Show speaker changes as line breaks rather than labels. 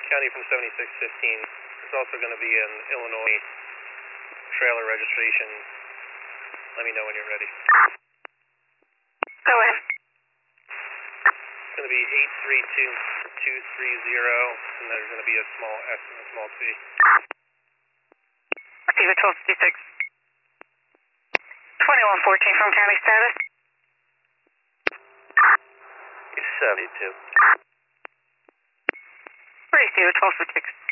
County from 7615. There's also going to be an Illinois trailer registration. Let me know when you're ready.
Go ahead.
It's going to be 832230, and there's going to be a small S and a small T.
Receiver 1256. 2114 from county status.
72.
Receiver 1256.